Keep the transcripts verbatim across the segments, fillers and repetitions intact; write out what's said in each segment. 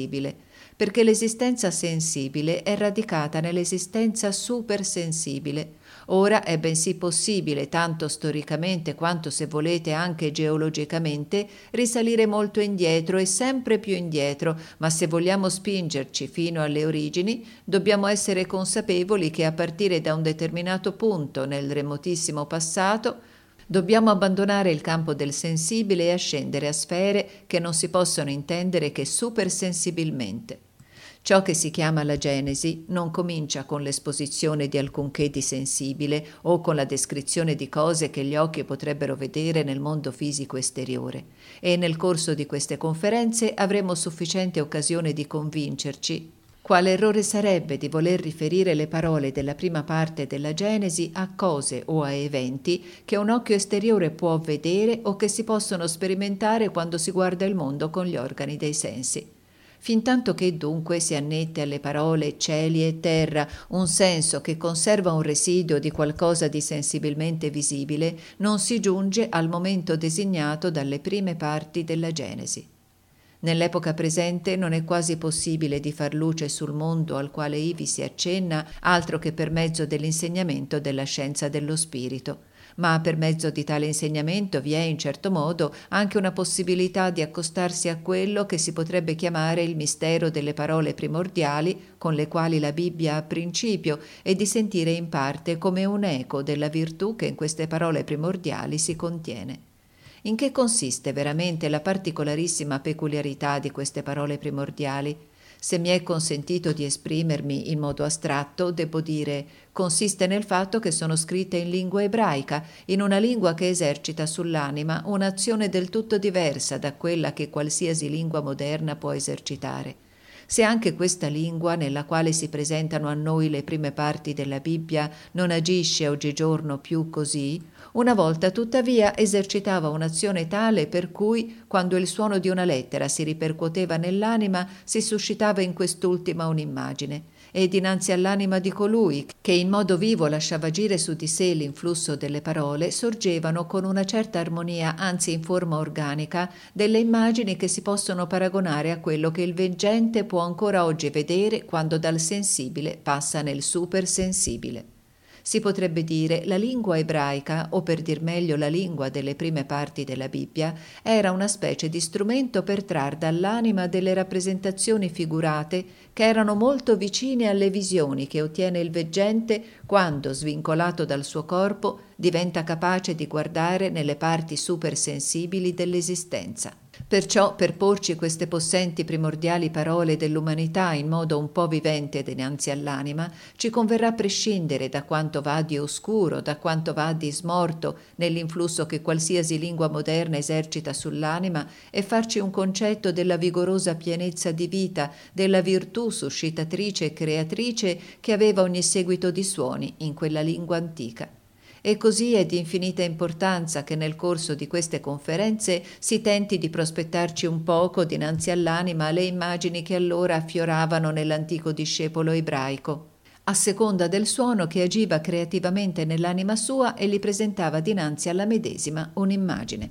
perché l'esistenza sensibile è radicata nell'esistenza supersensibile. Ora è bensì possibile, tanto storicamente quanto se volete anche geologicamente, risalire molto indietro e sempre più indietro, ma se vogliamo spingerci fino alle origini, dobbiamo essere consapevoli che a partire da un determinato punto nel remotissimo passato dobbiamo abbandonare il campo del sensibile e ascendere a sfere che non si possono intendere che supersensibilmente. Ciò che si chiama la Genesi non comincia con l'esposizione di alcunché di sensibile o con la descrizione di cose che gli occhi potrebbero vedere nel mondo fisico esteriore, e nel corso di queste conferenze avremo sufficiente occasione di convincerci quale errore sarebbe di voler riferire le parole della prima parte della Genesi a cose o a eventi che un occhio esteriore può vedere o che si possono sperimentare quando si guarda il mondo con gli organi dei sensi. Fintanto che dunque si annette alle parole cieli e terra un senso che conserva un residuo di qualcosa di sensibilmente visibile, non si giunge al momento designato dalle prime parti della Genesi. Nell'epoca presente non è quasi possibile di far luce sul mondo al quale ivi si accenna altro che per mezzo dell'insegnamento della scienza dello spirito, ma per mezzo di tale insegnamento vi è in certo modo anche una possibilità di accostarsi a quello che si potrebbe chiamare il mistero delle parole primordiali con le quali la Bibbia ha principio e di sentire in parte come un eco della virtù che in queste parole primordiali si contiene. In che consiste veramente la particolarissima peculiarità di queste parole primordiali? Se mi è consentito di esprimermi in modo astratto, debbo dire, consiste nel fatto che sono scritte in lingua ebraica, in una lingua che esercita sull'anima un'azione del tutto diversa da quella che qualsiasi lingua moderna può esercitare. Se anche questa lingua, nella quale si presentano a noi le prime parti della Bibbia, non agisce oggigiorno più così, una volta tuttavia esercitava un'azione tale per cui, quando il suono di una lettera si ripercuoteva nell'anima, si suscitava in quest'ultima un'immagine, e dinanzi all'anima di colui che in modo vivo lasciava agire su di sé l'influsso delle parole, sorgevano con una certa armonia, anzi in forma organica, delle immagini che si possono paragonare a quello che il veggente può ancora oggi vedere quando dal sensibile passa nel supersensibile. Si potrebbe dire la lingua ebraica, o per dir meglio la lingua delle prime parti della Bibbia, era una specie di strumento per trar dall'anima delle rappresentazioni figurate che erano molto vicine alle visioni che ottiene il veggente quando, svincolato dal suo corpo, diventa capace di guardare nelle parti supersensibili dell'esistenza. Perciò, per porci queste possenti primordiali parole dell'umanità in modo un po' vivente dinanzi all'anima, ci converrà prescindere da quanto va di oscuro, da quanto va di smorto nell'influsso che qualsiasi lingua moderna esercita sull'anima e farci un concetto della vigorosa pienezza di vita, della virtù suscitatrice e creatrice che aveva ogni seguito di suoni in quella lingua antica. E così è di infinita importanza che nel corso di queste conferenze si tenti di prospettarci un poco dinanzi all'anima le immagini che allora affioravano nell'antico discepolo ebraico, a seconda del suono che agiva creativamente nell'anima sua e gli presentava dinanzi alla medesima un'immagine.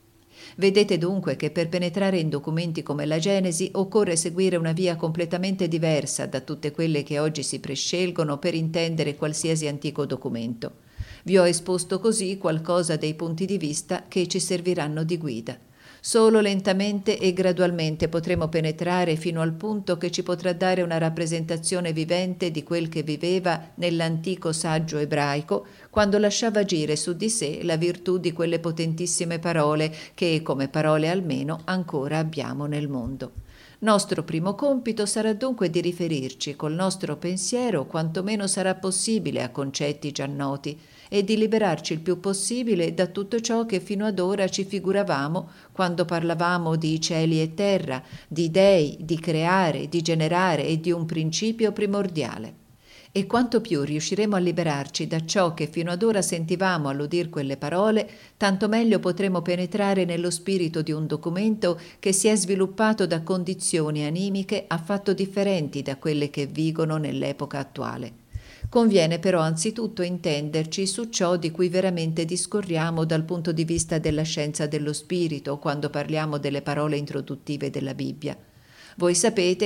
Vedete dunque che per penetrare in documenti come la Genesi occorre seguire una via completamente diversa da tutte quelle che oggi si prescelgono per intendere qualsiasi antico documento. Vi ho esposto così qualcosa dei punti di vista che ci serviranno di guida. Solo lentamente e gradualmente potremo penetrare fino al punto che ci potrà dare una rappresentazione vivente di quel che viveva nell'antico saggio ebraico quando lasciava agire su di sé la virtù di quelle potentissime parole che, come parole almeno, ancora abbiamo nel mondo. Nostro primo compito sarà dunque di riferirci col nostro pensiero quanto meno sarà possibile a concetti già noti e di liberarci il più possibile da tutto ciò che fino ad ora ci figuravamo quando parlavamo di cieli e terra, di dei, di creare, di generare e di un principio primordiale. E quanto più riusciremo a liberarci da ciò che fino ad ora sentivamo all'udir quelle parole, tanto meglio potremo penetrare nello spirito di un documento che si è sviluppato da condizioni animiche affatto differenti da quelle che vigono nell'epoca attuale. Conviene però anzitutto intenderci su ciò di cui veramente discorriamo dal punto di vista della scienza dello spirito quando parliamo delle parole introduttive della Bibbia. Voi sapete